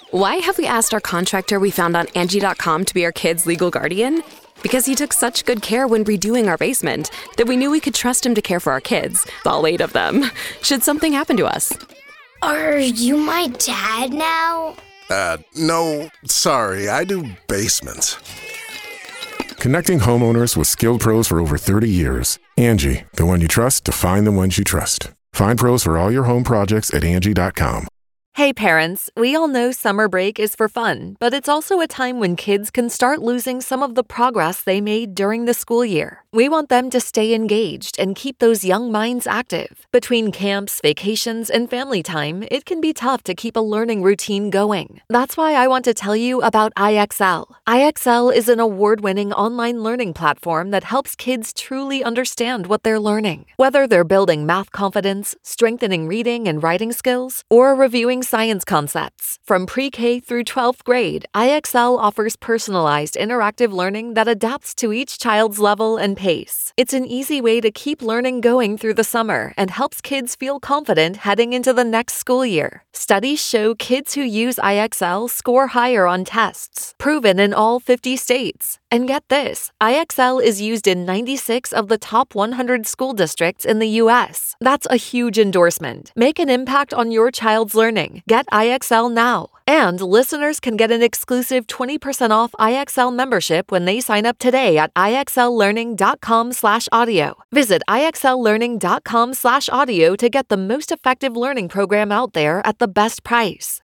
Why have we asked our contractor we found on Angie.com to be our kids' legal guardian? Because he took such good care when redoing our basement that we knew we could trust him to care for our kids, all 8 of them, should something happen to us. Are you my dad now? No, sorry, I do basements. Connecting homeowners with skilled pros for over 30 years. Angie, the one you trust to find the ones you trust. Find pros for all your home projects at Angie.com. Hey parents, we all know summer break is for fun, but it's also a time when kids can start losing some of the progress they made during the school year. We want them to stay engaged and keep those young minds active. Between camps, vacations, and family time, it can be tough to keep a learning routine going. That's why I want to tell you about IXL. IXL is an award-winning online learning platform that helps kids truly understand what they're learning. Whether they're building math confidence, strengthening reading and writing skills, or reviewing science concepts. From pre-K through 12th grade, IXL offers personalized interactive learning that adapts to each child's level and pace. It's an easy way to keep learning going through the summer and helps kids feel confident heading into the next school year. Studies show kids who use IXL score higher on tests, proven in all 50 states. And get this, IXL is used in 96 of the top 100 school districts in the U.S. That's a huge endorsement. Make an impact on your child's learning. Get IXL now. And listeners can get an exclusive 20% off IXL membership when they sign up today at IXLlearning.com/audio. Visit IXLlearning.com/audio to get the most effective learning program out there at the best price.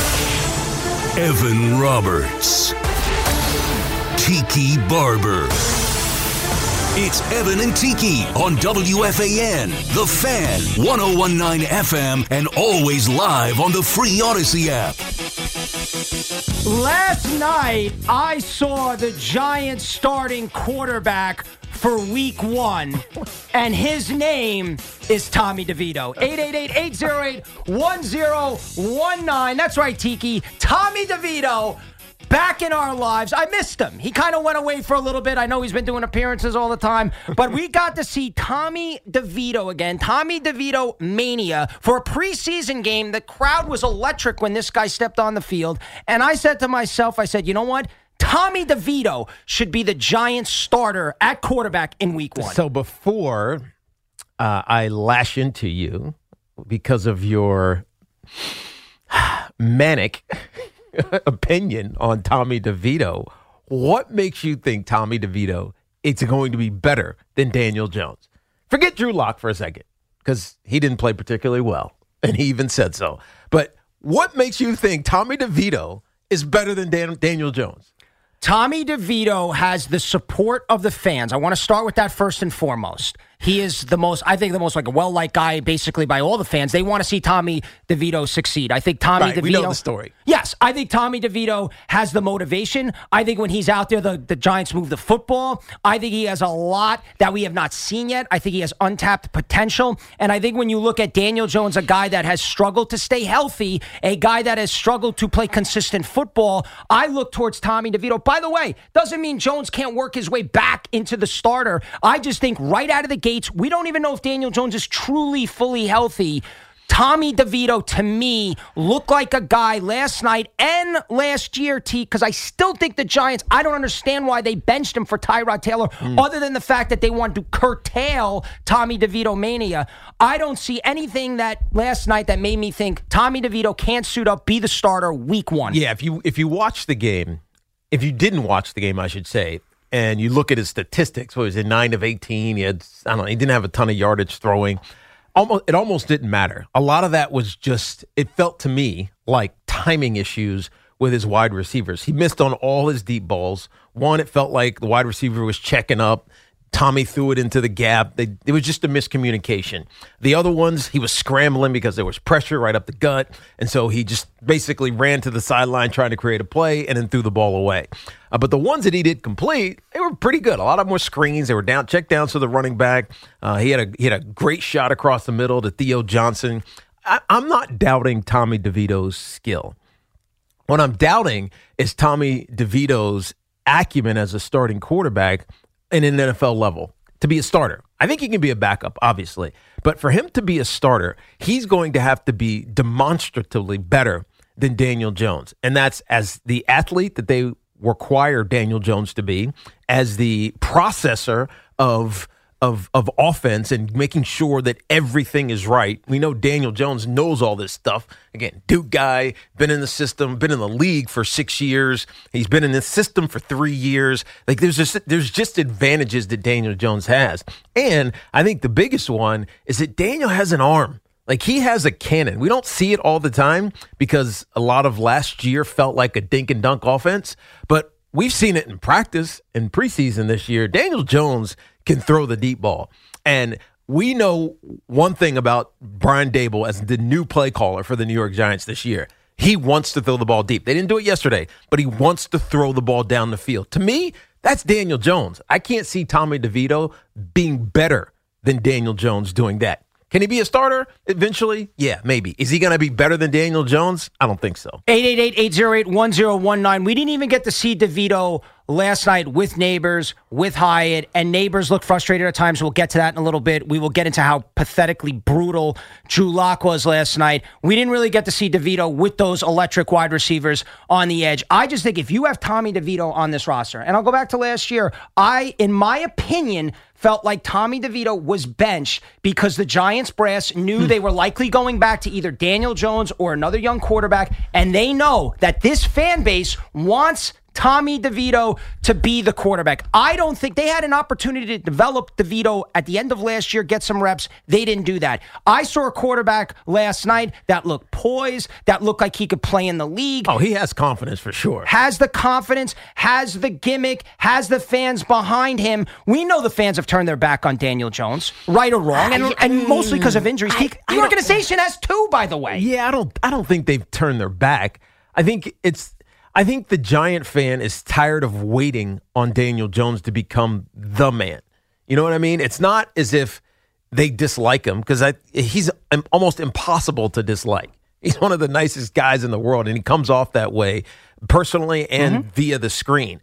Evan Roberts. Tiki Barber. It's Evan and Tiki on WFAN, The Fan, 101.9 FM, and always live on the free Odyssey app. Last night, I saw the Giants starting quarterback for week 1, and his name is Tommy DeVito. 888-808-1019. That's right, Tiki. Tommy DeVito. Back in our lives. I missed him. He kind of went away for a little bit. I know he's been doing appearances all the time, but we got to see Tommy DeVito again. Tommy DeVito mania for a preseason game. The crowd was electric when this guy stepped on the field, and I said to myself, I said, you know what? Tommy DeVito should be the Giants starter at quarterback in week 1. So before I lash into you because of your manic opinion on Tommy DeVito, what makes you think Tommy DeVito is going to be better than Daniel Jones? Forget Drew Lock for a second, because he didn't play particularly well, and he even said so. But what makes you think Tommy DeVito is better than Daniel Jones? Tommy DeVito has the support of the fans. I want to start with that first and foremost. He is the most like a well-liked guy basically by all the fans. They want to see Tommy DeVito succeed. I think Tommy DeVito... We know the story. Yes, I think Tommy DeVito has the motivation. I think when he's out there, the Giants move the football. I think he has a lot that we have not seen yet. I think he has untapped potential. And I think when you look at Daniel Jones, a guy that has struggled to stay healthy, a guy that has struggled to play consistent football, I look towards Tommy DeVito. By the way, doesn't mean Jones can't work his way back into the starter. I just think right out of the gates, we don't even know if Daniel Jones is truly fully healthy. Tommy DeVito, to me, looked like a guy last night and last year, because I still think the Giants, I don't understand why they benched him for Tyrod Taylor, other than the fact that they wanted to curtail Tommy DeVito mania. I don't see anything that last night that made me think Tommy DeVito can't suit up, be the starter week 1. Yeah, if you watch the game, if you didn't watch the game, I should say, and you look at his statistics, what was it, 9 of 18, he didn't have a ton of yardage throwing. It almost didn't matter. A lot of that was just, it felt to me like timing issues with his wide receivers. He missed on all his deep balls. One, it felt like the wide receiver was checking up. Tommy threw it into the gap. It was just a miscommunication. The other ones, he was scrambling because there was pressure right up the gut. And so he just basically ran to the sideline trying to create a play and then threw the ball away. But the ones that he did complete, they were pretty good. A lot of them were screens. They were check downs to the running back. He had a great shot across the middle to Theo Johnson. I'm not doubting Tommy DeVito's skill. What I'm doubting is Tommy DeVito's acumen as a starting quarterback in an NFL level to be a starter. I think he can be a backup, obviously. But for him to be a starter, he's going to have to be demonstratively better than Daniel Jones. And that's as the athlete that they require Daniel Jones to be, as the processor of offense and making sure that everything is right. We know Daniel Jones knows all this stuff. Again, Duke guy, been in the system, been in the league for 6 years. He's been in the system for 3 years. Like there's just advantages that Daniel Jones has. And I think the biggest one is that Daniel has an arm. Like he has a cannon. We don't see it all the time because a lot of last year felt like a dink and dunk offense, but we've seen it in practice in preseason this year. Daniel Jones can throw the deep ball. And we know one thing about Brian Daboll as the new play caller for the New York Giants this year. He wants to throw the ball deep. They didn't do it yesterday, but he wants to throw the ball down the field. To me, that's Daniel Jones. I can't see Tommy DeVito being better than Daniel Jones doing that. Can he be a starter eventually? Yeah, maybe. Is he going to be better than Daniel Jones? I don't think so. 888-808-1019. We didn't even get to see DeVito last night with Neighbors, with Hyatt, and Neighbors looked frustrated at times. We'll get to that in a little bit. We will get into how pathetically brutal Drew Lock was last night. We didn't really get to see DeVito with those electric wide receivers on the edge. I just think if you have Tommy DeVito on this roster, and I'll go back to last year, in my opinion, felt like Tommy DeVito was benched because the Giants brass knew they were likely going back to either Daniel Jones or another young quarterback, and they know that this fan base wants Tommy DeVito to be the quarterback. I don't think they had an opportunity to develop DeVito at the end of last year, get some reps. They didn't do that. I saw a quarterback last night that looked poised, that looked like he could play in the league. Oh, he has confidence for sure. Has the confidence, has the gimmick, has the fans behind him. We know the fans have turned their back on Daniel Jones, right or wrong, and mostly because of injuries. The organization has too, by the way. Yeah, I don't think they've turned their back. I think the Giant fan is tired of waiting on Daniel Jones to become the man. You know what I mean? It's not as if they dislike him because he's almost impossible to dislike. He's one of the nicest guys in the world, and he comes off that way personally and via the screen.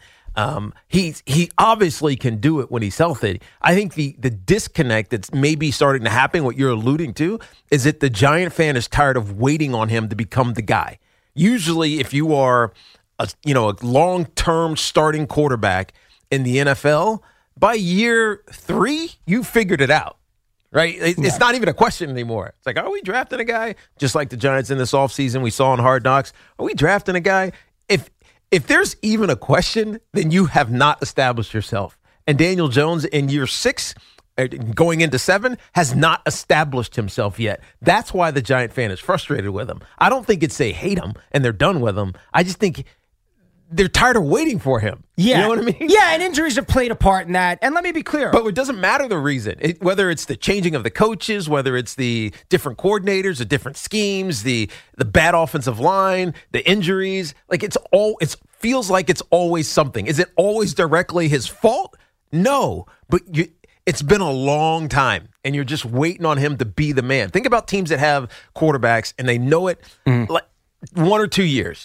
He obviously can do it when he's healthy. I think the disconnect that's maybe starting to happen, what you're alluding to, is that the Giant fan is tired of waiting on him to become the guy. Usually, if you are a long-term starting quarterback in the NFL, by year 3, you figured it out, right? It's not even a question anymore. It's like, are we drafting a guy? Just like the Giants in this offseason we saw in Hard Knocks. Are we drafting a guy? If there's even a question, then you have not established yourself. And Daniel Jones in year 6, going into 7, has not established himself yet. That's why the Giant fan is frustrated with him. I don't think it's they hate him and they're done with him. I just think they're tired of waiting for him. Yeah. You know what I mean? Yeah, and injuries have played a part in that. And let me be clear. But it doesn't matter the reason. Whether it's the changing of the coaches, whether it's the different coordinators, the different schemes, the bad offensive line, the injuries, like it feels like it's always something. Is it always directly his fault? No. But it's been a long time, and you're just waiting on him to be the man. Think about teams that have quarterbacks, and they know it like 1 or 2 years.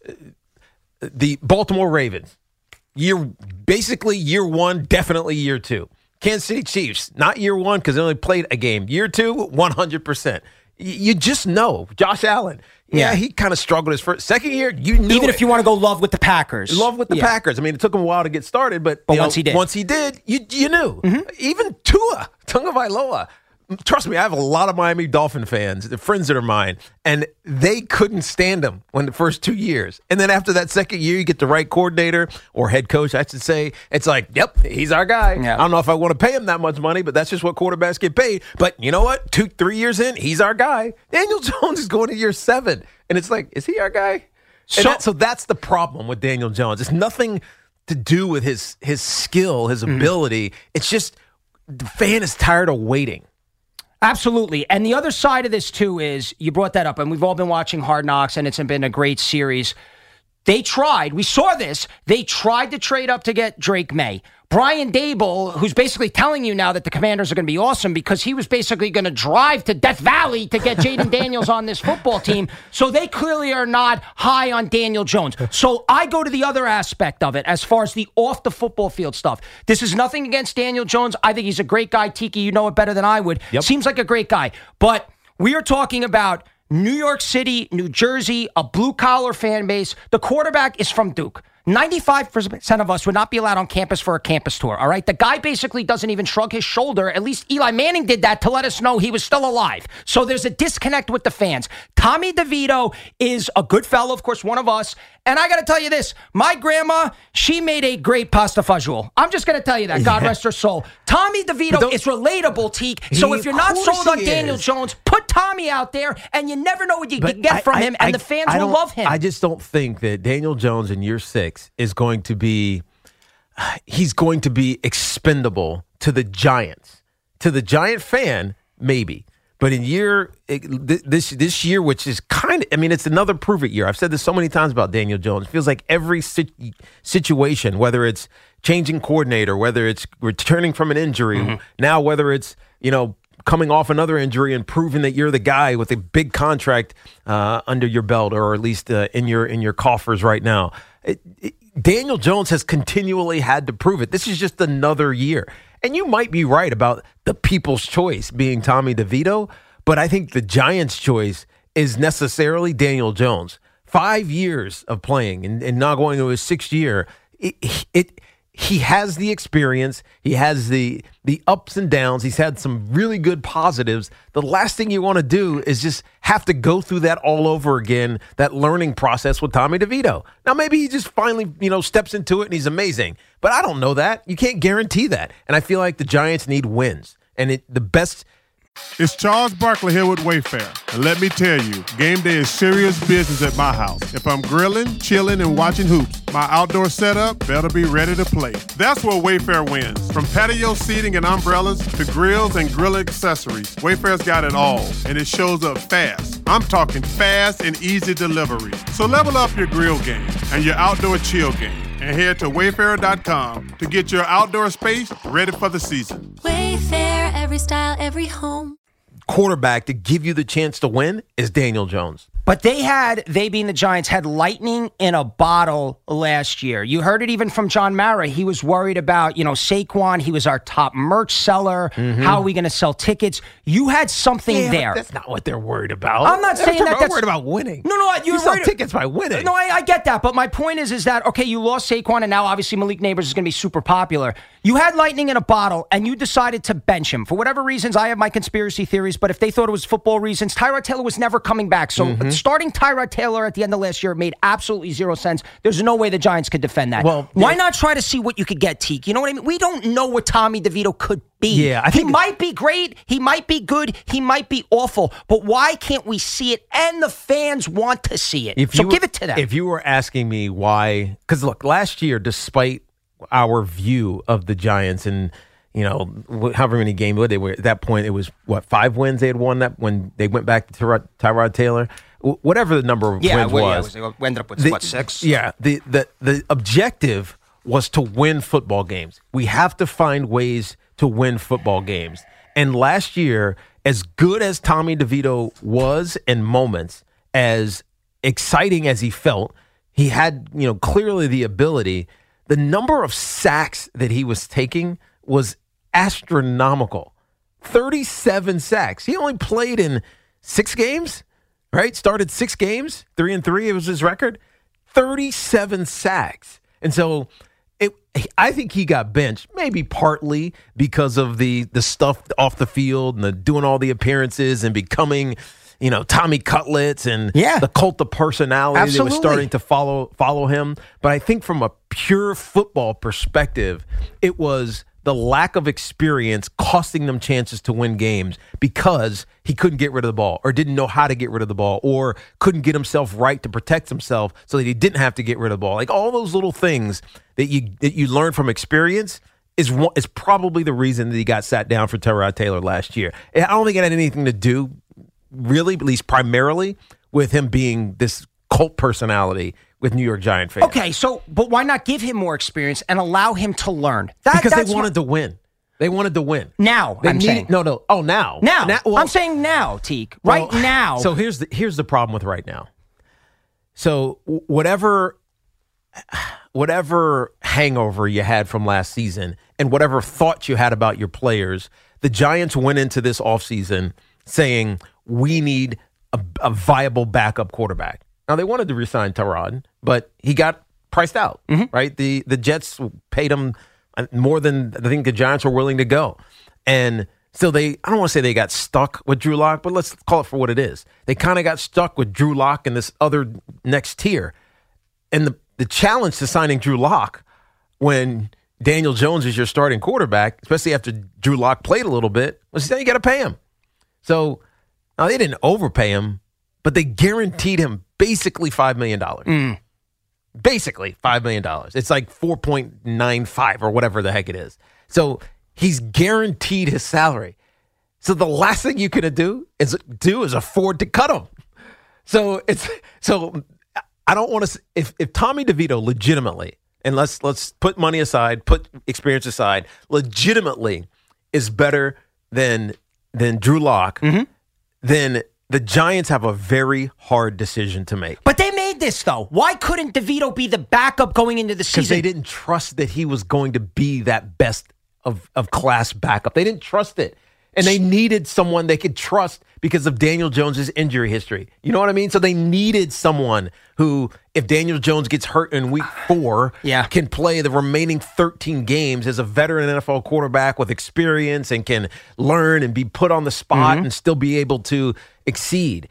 The Baltimore Ravens, year 1, definitely year 2. Kansas City Chiefs, not year 1 because they only played a game. Year 2, 100%. You just know. Josh Allen, he kind of struggled his first. Second year, you knew. Even if you want to go love with the Packers. Love with the Packers. I mean, it took him a while to get started, but once he did, you knew. Even Tua Tagovailoa. Trust me, I have a lot of Miami Dolphin fans, the friends that are mine, and they couldn't stand him when the first 2 years. And then after that second year, you get the right coordinator or head coach, I should say. It's like, yep, he's our guy. Yeah. I don't know if I want to pay him that much money, but that's just what quarterbacks get paid. But you know what? 2-3 years in, he's our guy. Daniel Jones is going to year 7. And it's like, is he our guy? So that's the problem with Daniel Jones. It's nothing to do with his skill, his ability. It's just the fan is tired of waiting. Absolutely. And the other side of this, too, is you brought that up, and we've all been watching Hard Knocks, and it's been a great series. They tried. We saw this. They tried to trade up to get Drake May. Brian Daboll, who's basically telling you now that the Commanders are going to be awesome because he was basically going to drive to Death Valley to get Jaden Daniels on this football team. So they clearly are not high on Daniel Jones. So I go to the other aspect of it as far as the off the football field stuff. This is nothing against Daniel Jones. I think he's a great guy. Tiki, you know it better than I would. Yep. Seems like a great guy. But we are talking about New York City, New Jersey, a blue-collar fan base. The quarterback is from Duke. 95% of us would not be allowed on campus for a campus tour, all right? The guy basically doesn't even shrug his shoulder. At least Eli Manning did that to let us know he was still alive. So there's a disconnect with the fans. Tommy DeVito is a good fellow, of course, one of us. And I got to tell you this, my grandma, she made a great pasta fagioli. I'm just going to tell you that, God rest her soul. Tommy DeVito is relatable, Teak. So if you're not sold on Daniel Jones, put Tommy out there, and you never know what you can get from him, and the fans will love him. I just don't think that Daniel Jones in year 6 is going to be expendable to the Giants. To the Giant fan, maybe. But in this year, which is it's another prove it year. I've said this so many times about Daniel Jones. It feels like every situation, whether it's changing coordinator, whether it's returning from an injury, now whether it's, coming off another injury and proving that you're the guy with a big contract under your belt, or at least in your coffers right now. Daniel Jones has continually had to prove it. This is just another year. And you might be right about the people's choice being Tommy DeVito, but I think the Giants' choice is necessarily Daniel Jones. 5 years of playing and not going to his 6th year, he has the experience. He has the ups and downs. He's had some really good positives. The last thing you want to do is just have to go through that all over again, that learning process with Tommy DeVito. Now, maybe he just finally, steps into it and he's amazing. But I don't know that. You can't guarantee that. And I feel like the Giants need wins. And the best... It's Charles Barkley here with Wayfair. And let me tell you, game day is serious business at my house. If I'm grilling, chilling, and watching hoops, my outdoor setup better be ready to play. That's where Wayfair wins. From patio seating and umbrellas to grills and grill accessories, Wayfair's got it all, and it shows up fast. I'm talking fast and easy delivery. So level up your grill game and your outdoor chill game, and head to Wayfair.com to get your outdoor space ready for the season. Wayfair, every style, every home. Quarterback to give you the chance to win is Daniel Jones. But they being the Giants, had lightning in a bottle last year. You heard it even from John Mara. He was worried about, Saquon. He was our top merch seller. How are we going to sell tickets? You had something there. That's not what they're worried about. I'm not saying that. They're worried about winning. No, you sell tickets by winning. No, I get that. But my point is that, okay, you lost Saquon, and now obviously Malik Neighbors is going to be super popular. You had lightning in a bottle, and you decided to bench him. For whatever reasons, I have my conspiracy theories, but if they thought it was football reasons, Tyrod Taylor was never coming back. So starting Tyrod Taylor at the end of last year made absolutely zero sense. There's no way the Giants could defend that. Well, why not try to see what you could get, Teak? You know what I mean? We don't know what Tommy DeVito could be. Yeah, he might be great. He might be good. He might be awful. But why can't we see it? And the fans want to see it. Give it to them. If you were asking me why, because look, last year, despite our view of the Giants and however many games they were at that point, it was 5 wins they had won that when they went back to Tyrod Taylor. Whatever the number of wins was. Yeah, we ended up with 6? Yeah, the objective was to win football games. We have to find ways to win football games. And last year, as good as Tommy DeVito was in moments, as exciting as he felt, he had clearly the ability. The number of sacks that he was taking was astronomical. 37 sacks. He only played in 6 games. Right? Started 6 games, 3-3. It was his record. 37 sacks. And so I think he got benched, maybe partly because of the stuff off the field and the doing all the appearances and becoming, Tommy Cutlets and the cult of personality that was starting to follow him. But I think from a pure football perspective, it was the lack of experience costing them chances to win games because he couldn't get rid of the ball or didn't know how to get rid of the ball or couldn't get himself right to protect himself so that he didn't have to get rid of the ball. Like all those little things that you learn from experience is probably the reason that he got sat down for Tyrod Taylor last year. I don't think it had anything to do, really, at least primarily, with him being this cult personality with New York Giant fans. Okay, but why not give him more experience and allow him to learn? Because they wanted to win. They wanted to win. Now, I'm saying. No. Oh, now. Well, I'm saying now, Teak. Right now. So here's the problem with right now. So whatever hangover you had from last season and whatever thoughts you had about your players, the Giants went into this offseason saying, we need a viable backup quarterback. Now, they wanted to re-sign Tyrod, but he got priced out, right? The Jets paid him more than I think the Giants were willing to go. And so I don't want to say they got stuck with Drew Lock, but let's call it for what it is. They kind of got stuck with Drew Lock and this other next tier. And the challenge to signing Drew Lock when Daniel Jones is your starting quarterback, especially after Drew Lock played a little bit, was you got to pay him. So now they didn't overpay him, but they guaranteed him basically $5 million. Basically $5 million. It's like 4.95 or whatever the heck it is. So he's guaranteed his salary. So the last thing you could do is afford to cut him. So I don't want to. If Tommy DeVito legitimately, and let's put money aside, put experience aside, legitimately is better than Drew Lock, then the Giants have a very hard decision to make. But they made this, though. Why couldn't DeVito be the backup going into the season? Because they didn't trust that he was going to be that best of class backup. They didn't trust it. And they needed someone they could trust because of Daniel Jones' injury history. You know what I mean? So they needed someone who, if Daniel Jones gets hurt in week 4, can play the remaining 13 games as a veteran NFL quarterback with experience and can learn and be put on the spot and still be able to exceed.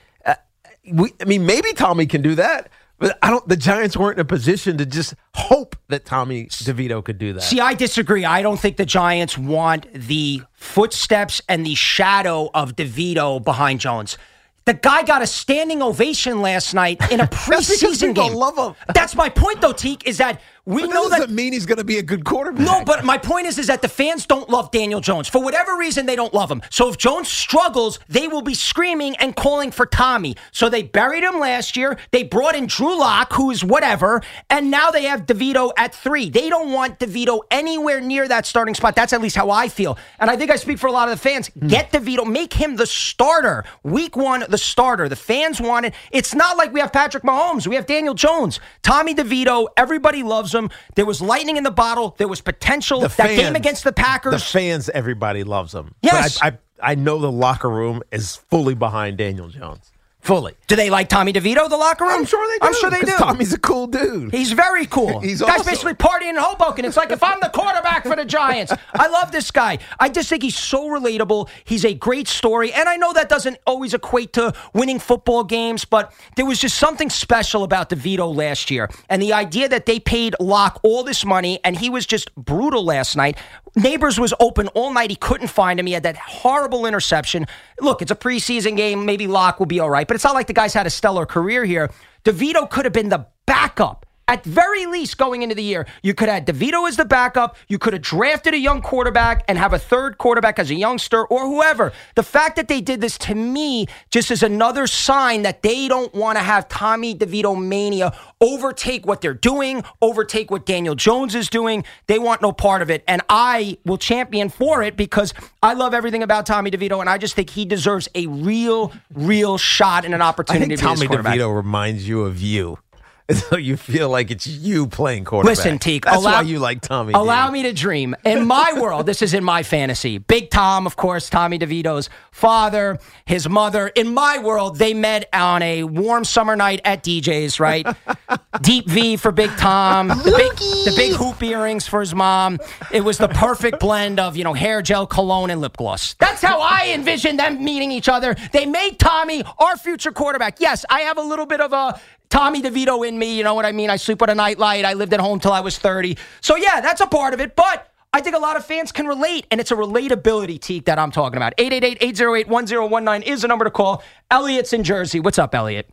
Maybe Tommy can do that. But the Giants weren't in a position to just hope that Tommy DeVito could do that. See, I disagree. I don't think the Giants want the footsteps and the shadow of DeVito behind Jones. The guy got a standing ovation last night in a preseason game. Love him. That's my point, though, Teak, is that we know that doesn't mean he's going to be a good quarterback. No, but my point is that the fans don't love Daniel Jones. For whatever reason, they don't love him. So if Jones struggles, they will be screaming and calling for Tommy. So they buried him last year. They brought in Drew Lock, who is whatever, and now they have DeVito at 3. They don't want DeVito anywhere near that starting spot. That's at least how I feel. And I think I speak for a lot of the fans. Get DeVito. Make him the starter. Week 1, the starter. The fans want it. It's not like we have Patrick Mahomes. We have Daniel Jones. Tommy DeVito, everybody loves him. There was lightning in the bottle. There was potential. That game against the Packers. The fans, everybody loves him. Yes. But I know the locker room is fully behind Daniel Jones. Fully. Do they like Tommy DeVito, the locker room? I'm sure they do. I'm sure they do. Tommy's a cool dude. He's very cool. He's Guy's awesome. basically partying in Hoboken. It's like if I'm the quarterback for the Giants. I love this guy. I just think he's so relatable. He's a great story. And I know that doesn't always equate to winning football games, but there was just something special about DeVito last year. And the idea that they paid Locke all this money and he was just brutal last night. Neighbors was open all night. He couldn't find him. He had that horrible interception. Look, it's a preseason game. Maybe Locke will be all right, but it's not like the guy's had a stellar career here. DeVito could have been the backup. At very least, going into the year, you could have DeVito as the backup. You could have drafted a young quarterback and have a third quarterback as a youngster or whoever. The fact that they did this, to me, just is another sign that they don't want to have Tommy DeVito mania overtake what they're doing, overtake what Daniel Jones is doing. They want no part of it. And I will champion for it because I love everything about Tommy DeVito, and I just think he deserves a real shot and an opportunity I think to be his Tommy quarterback. DeVito reminds you of you. So you feel like it's you playing quarterback. Listen, Teak. That's why you like Tommy. Allow me to dream. In my world, this is in my fantasy. Big Tom, of course, Tommy DeVito's father, his mother. In my world, they met on a warm summer night at DJ's, right? Deep V for Big Tom. The big hoop earrings for his mom. It was the perfect blend of, hair gel, cologne, and lip gloss. That's how I envisioned them meeting each other. They made Tommy our future quarterback. Yes, I have a little bit of a Tommy DeVito in me, you know what I mean? I sleep with a nightlight. I lived at home till I was 30. So, yeah, that's a part of it. But I think a lot of fans can relate, and it's a relatability, Teak, that I'm talking about. 888-808-1019 is the number to call. Elliot's in Jersey. What's up, Elliot?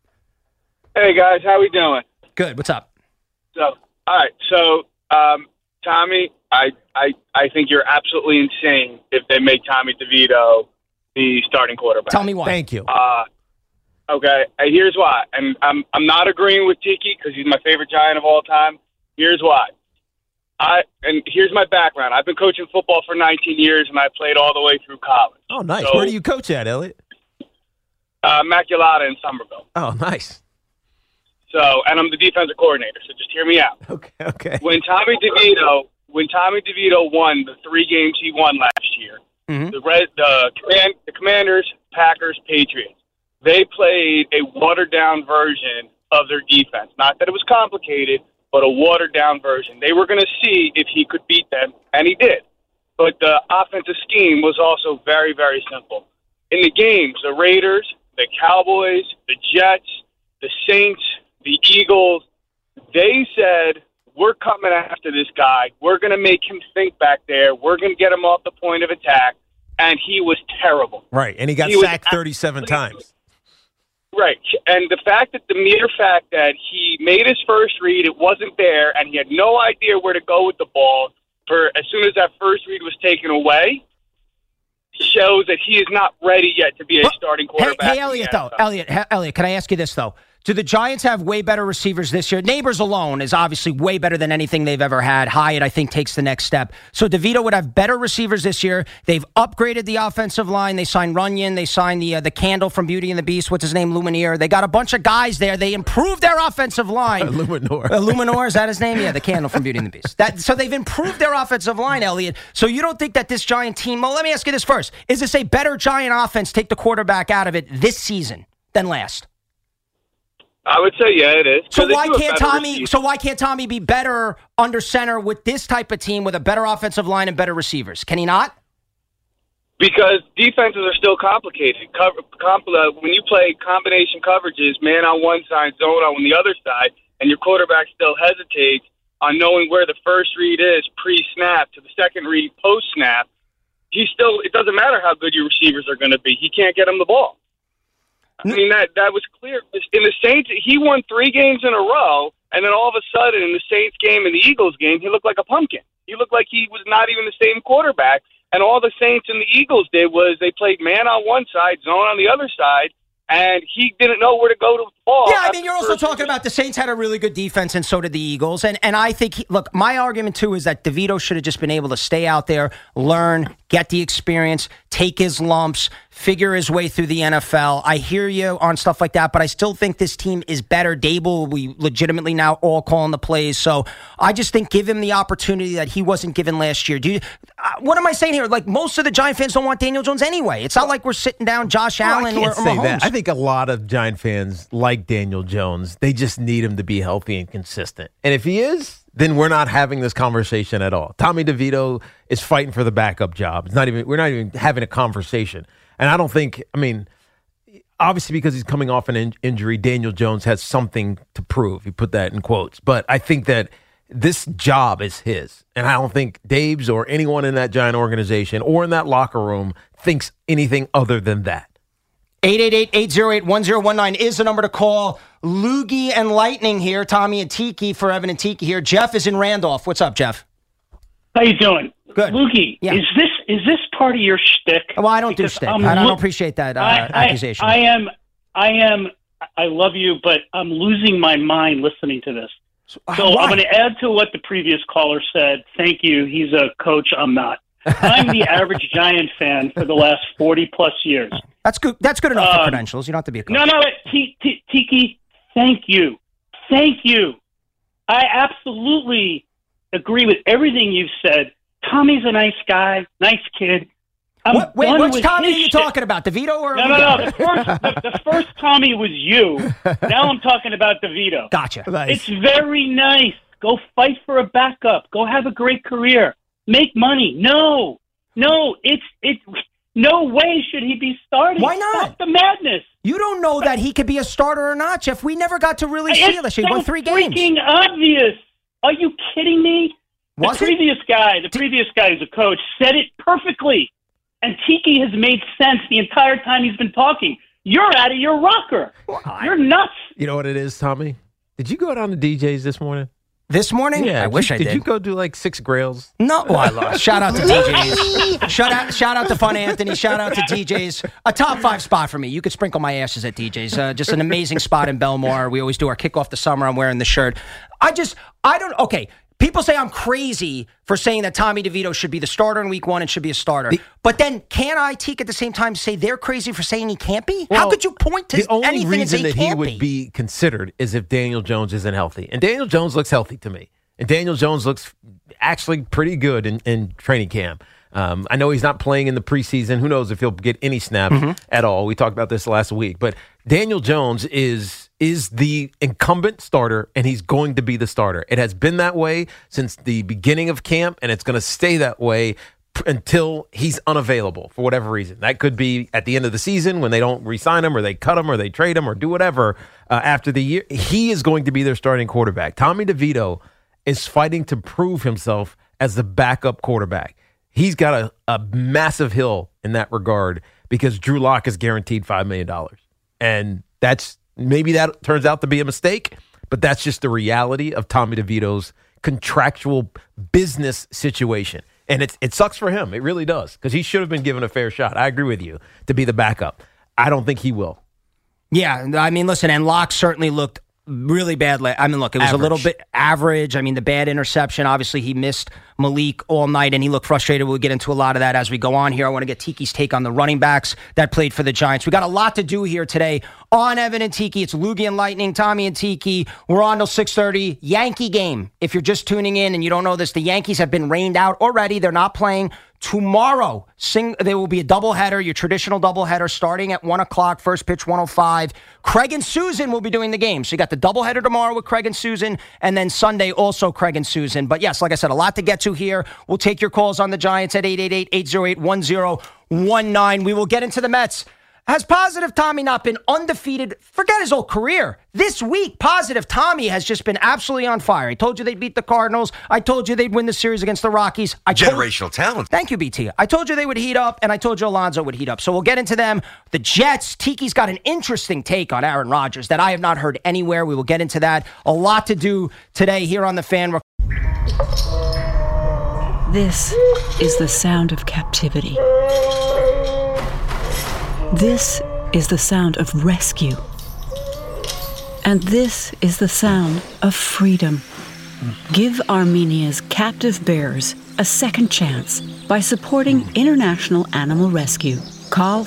Hey, guys. How we doing? Good. What's up? So, all right. So, Tommy, I think you're absolutely insane if they make Tommy DeVito the starting quarterback. Tell me why. Thank you. Okay, here's why. And I'm not agreeing with Tiki because he's my favorite Giant of all time. Here's why. And here's my background. I've been coaching football for 19 years, and I played all the way through college. Oh, nice. So, where do you coach at, Elliot? Immaculata in Somerville. Oh, nice. So, and I'm the defensive coordinator, so just hear me out. Okay. When Tommy DeVito won the 3 games he won last year, the Commanders, Packers, Patriots, they played a watered-down version of their defense. Not that it was complicated, but a watered-down version. They were going to see if he could beat them, and he did. But the offensive scheme was also very, very simple. In the games, the Raiders, the Cowboys, the Jets, the Saints, the Eagles, they said, we're coming after this guy. We're going to make him think back there. We're going to get him off the point of attack. And he was terrible. Right, and he got sacked 37 times. Right, and the mere fact that he made his first read, it wasn't there, and he had no idea where to go with the ball for as soon as that first read was taken away, shows that he is not ready yet to be a starting quarterback. Hey, Elliot, Elliot, can I ask you this, though? Do the Giants have way better receivers this year? Neighbors alone is obviously way better than anything they've ever had. Hyatt, I think, takes the next step. So DeVito would have better receivers this year. They've upgraded the offensive line. They signed Runyon. They signed the Candle from Beauty and the Beast. What's his name? Lumineer. They got a bunch of guys there. They improved their offensive line. Luminor. Luminor, is that his name? Yeah, the Candle from Beauty and the Beast. So they've improved their offensive line, Elliot. So you don't think that this Giant team, well, let me ask you this first. Is this a better Giant offense, take the quarterback out of it this season than last? I would say, yeah, it is. So why can't Tommy be better under center with this type of team with a better offensive line and better receivers? Can he not? Because defenses are still complicated. When you play combination coverages, man on one side, zone on the other side, and your quarterback still hesitates on knowing where the first read is pre-snap to the second read post-snap, it doesn't matter how good your receivers are going to be. He can't get him the ball. I mean, that was clear. In the Saints, he won 3 games in a row, and then all of a sudden in the Saints game and the Eagles game, he looked like a pumpkin. He looked like he was not even the same quarterback, and all the Saints and the Eagles did was they played man on one side, zone on the other side, and he didn't know where to go to the ball. Yeah, I mean, you're also talking about the Saints had a really good defense, and so did the Eagles. And I think, look, my argument, too, is that DeVito should have just been able to stay out there, learn, get the experience, take his lumps, figure his way through the NFL. I hear you on stuff like that, but I still think this team is better. Dable, we legitimately now all calling the plays. So I just think give him the opportunity that he wasn't given last year. What am I saying here? Like, most of the Giant fans don't want Daniel Jones anyway. It's not like we're sitting down Josh Allen or Mahomes. That. I think a lot of Giant fans like Daniel Jones. They just need him to be healthy and consistent. And if he is, then we're not having this conversation at all. Tommy DeVito is fighting for the backup job. We're not even having a conversation. And I don't think, obviously because he's coming off an injury, Daniel Jones has something to prove. He put that in quotes. But I think that this job is his. And I don't think Dave's or anyone in that Giant organization or in that locker room thinks anything other than that. 888-808-1019 is the number to call. Loogie and Lightning here. Tommy and Tiki for Evan and Tiki here. Jeff is in Randolph. What's up, Jeff? How you doing? Good. Loogie, yeah. Is this part of your shtick? Well, I don't do shtick. I don't appreciate that accusation. I love you, but I'm losing my mind listening to this. So I'm going to add to what the previous caller said. Thank you. He's a coach. I'm not. I'm the average Giant fan for the last 40-plus years. That's good. That's good enough for credentials. You don't have to be a coach. No, Tiki, thank you. Thank you. I absolutely agree with everything you've said. Tommy's a nice guy, nice kid. Which Tommy are you talking about? DeVito or No. The first Tommy was you. Now I'm talking about DeVito. Gotcha. Nice. It's very nice. Go fight for a backup. Go have a great career. Make money. No, it's no way should he be starting. Why not? Stop the madness. You don't know that he could be a starter or not, Jeff. We never got to really see it last year. He won 3 games. It's freaking obvious. Are you kidding me? The previous guy who's a coach, said it perfectly. And Tiki has made sense the entire time he's been talking. You're out of your rocker. You're nuts. You know what it is, Tommy? Did you go down to DJ's this morning? This morning? Yeah. I wish I did. Did you go do like 6 grails? No. Oh, I lost. Shout out to DJ's. Shout out to Fun Anthony. Shout out to DJ's. A top 5 spot for me. You could sprinkle my ashes at DJ's. Just an amazing spot in Belmar. We always do our kickoff the summer. I'm wearing the shirt. Okay. People say I'm crazy for saying that Tommy DeVito should be the starter in week 1 and should be a starter. But then can I, Teak, at the same time say they're crazy for saying he can't be? Well, how could you point to anything and say he can't be? The only reason that he would be considered is if Daniel Jones isn't healthy. And Daniel Jones looks healthy to me. And Daniel Jones looks actually pretty good in training camp. I know he's not playing in the preseason. Who knows if he'll get any snaps at all. We talked about this last week. But Daniel Jones is the incumbent starter, and he's going to be the starter. It has been that way since the beginning of camp, and it's going to stay that way until he's unavailable for whatever reason. That could be at the end of the season when they don't re-sign him or they cut him or they trade him or do whatever after the year. He is going to be their starting quarterback. Tommy DeVito is fighting to prove himself as the backup quarterback. He's got a massive hill in that regard because Drew Lock is guaranteed $5 million. And maybe that turns out to be a mistake, but that's just the reality of Tommy DeVito's contractual business situation. And it sucks for him. It really does, because he should have been given a fair shot. I agree with you, to be the backup. I don't think he will. Yeah, I mean, listen, and Locke certainly looked really bad. I mean, look, it was a little bit average. I mean, the bad interception, obviously he missed Malik all night, and he looked frustrated. We'll get into a lot of that as we go on here. I want to get Tiki's take on the running backs that played for the Giants. We got a lot to do here today on Evan and Tiki. It's Loogie and Lightning, Tommy and Tiki. We're on till 6:30. Yankee game. If you're just tuning in and you don't know this, the Yankees have been rained out already. They're not playing tomorrow. There will be a doubleheader, your traditional doubleheader, starting at 1 o'clock, first pitch 1:05. Craig and Susan will be doing the game. So you got the doubleheader tomorrow with Craig and Susan, and then Sunday also Craig and Susan. But yes, like I said, a lot to get to here. We'll take your calls on the Giants at 888-808-1019. We will get into the Mets. Has Positive Tommy not been undefeated? Forget his whole career. This week, Positive Tommy has just been absolutely on fire. I told you they'd beat the Cardinals. I told you they'd win the series against the Rockies. Generational talent. Thank you, BT. I told you they would heat up, and I told you Alonso would heat up. So we'll get into them. The Jets, Tiki's got an interesting take on Aaron Rodgers that I have not heard anywhere. We will get into that. A lot to do today here on The Fan. This is the sound of captivity. This is the sound of rescue. And this is the sound of freedom. Give Armenia's captive bears a second chance by supporting International Animal Rescue. Call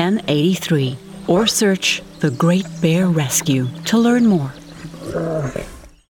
508-826-1083 or search The Great Bear Rescue to learn more.